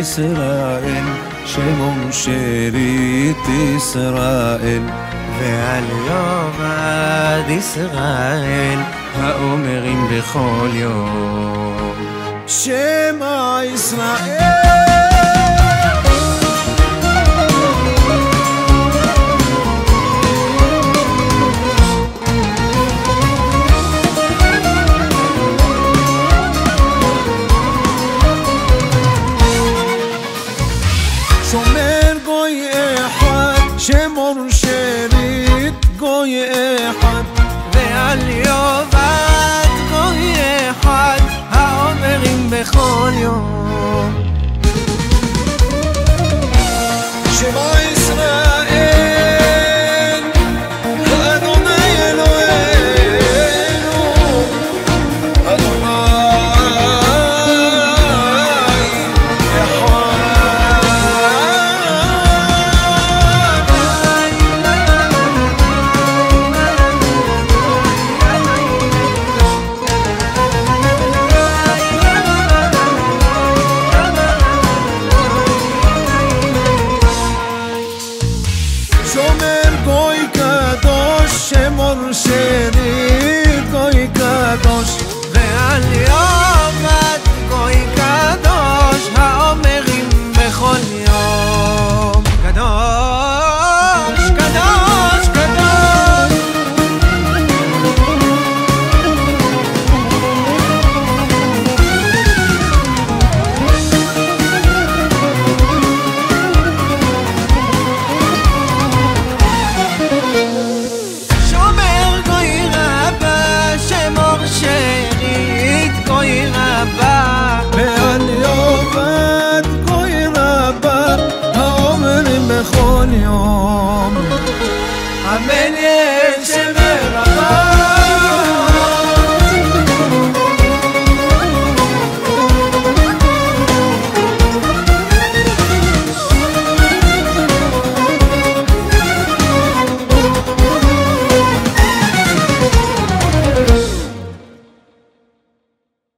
ישראל, שמעון שארית ישראל, ועל יאבד ישראל האומרים בכל יום שמע ישראל. שומר גוי אחד, שמעון שארית גוי אחד, ועל יאבד גוי אחד האומרים בכל יום שמע ישראל, אדוני אלוהינו, אדוני שומר גוי קדוש, שמעון שארית גוי קדוש, ועל יאבד